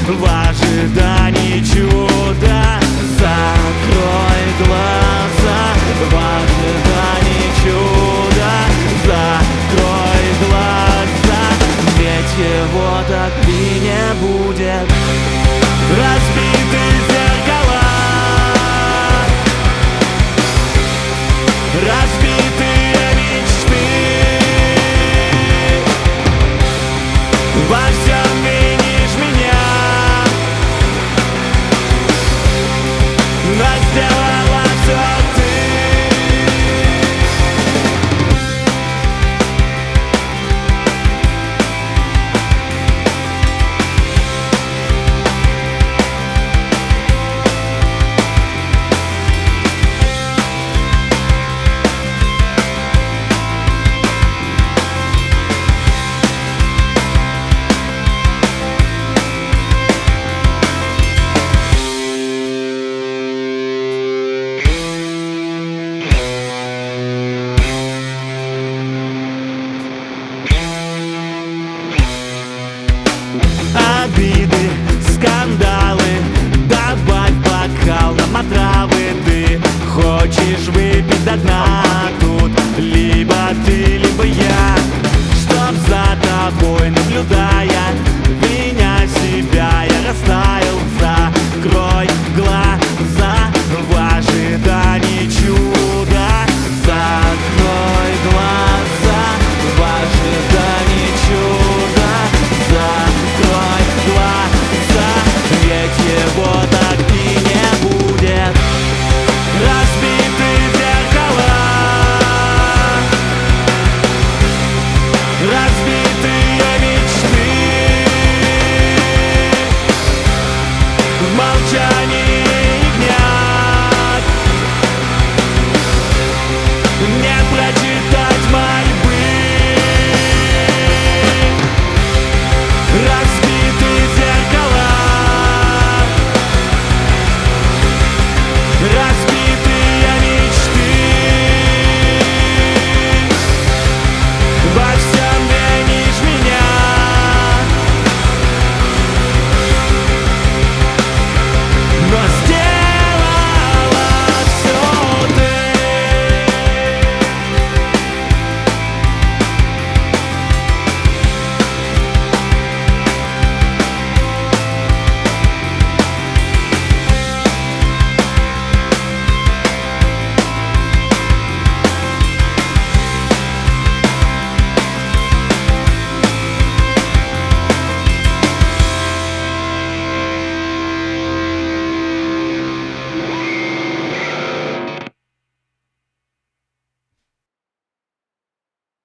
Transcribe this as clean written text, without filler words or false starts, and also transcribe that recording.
в ожидании чуда. Закрой глаза в ожидании чуда. Закрой глаза, ведь его так и не будет. Разбиты зеркала, разбитые мечты. Во всем винишь меня, но сделала все ты. Обиды, скандалы, добавь бокал нам отравы. Ты хочешь выпить до дна тут, либо ты, либо я. Чтоб за тобой, наблюдая меня, себя, я растаял. Закрой глаза в ожидании чуда. Закрой глаза в ожидании чуда. Закрой глаза, ведь его так и не будет. Разбиты зеркала, разбитые мечты. В молчании